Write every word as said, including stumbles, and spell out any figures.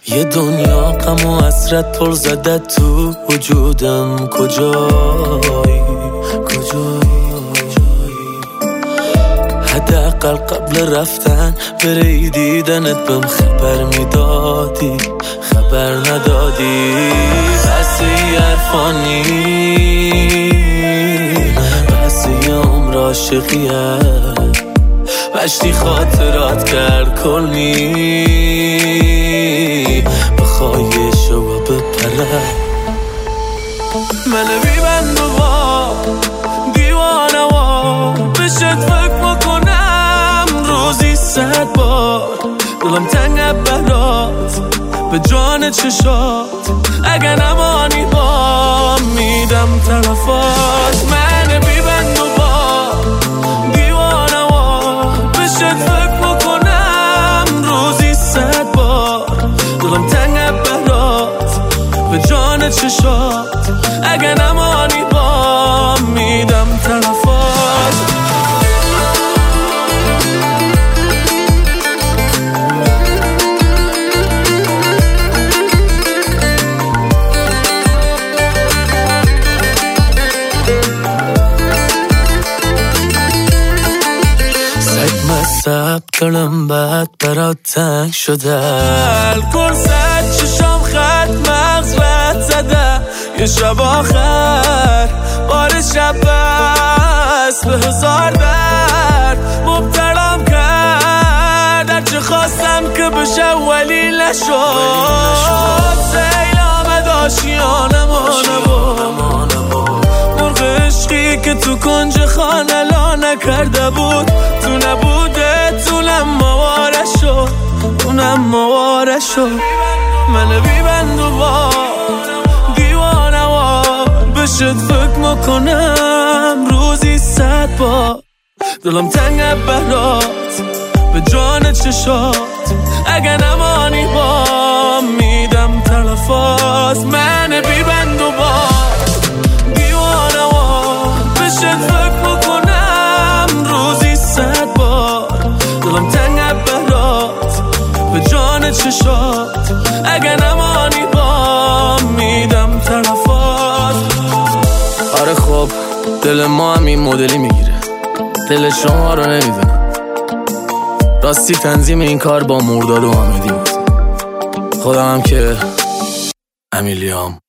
یه دنیا غم و حسرت پر زده تو وجودم، کجایی کجایی حداقل قبل رفتن بری دیدنت بهم خبر میدادی، خبر ندادی. بس یه عرفانی، بس یه عمر عاشقیه، بشتی خاطرات کرد کلمی، بخوای شو بپره منو بیبند و با دیوانه و بشت فکر بکنم روزی صد بار. دلم تنگ برات به جان چشات، اگه نمانی با میدم طرفات. منو بیبند و با دیوانه و بشت فکر بکنم روزی صد بار. دلم تنگ برات به جان چشات، اگه نمانی با میدم طرفات. سگ مصب کردم بعد برات تنگ شده، الکل زد چشام خط مغز رد زده. یه شب آخر بار شب بست به هزار درد مبتلام کرد. هرچه خواستم که بشه ولی نشد. سیل آمد آشیانمانه بود، مرغ عشقی که تو کنج خانه لا نکرده بود. تو نبوده تونم مواره شد، اونم مواره شد. من بیبند و با دیوانه و بشت فکر میکنم روزی صد بار. دلم تنگ برات به جان چشات، اگه نمانی با میدم طرفات. من بیبند و با دیوانه و بشت فکر میکنم روزی صد بار. دلم تنگ برات به جان چشات، اگه نمانی با میدم طرفات. آره خب دل ما هم این مدلی میگیره، دل شما رو نمیدونم. راستی تنظیم این کار با مرداد و حامدی بود. خودم هم که امیلیام.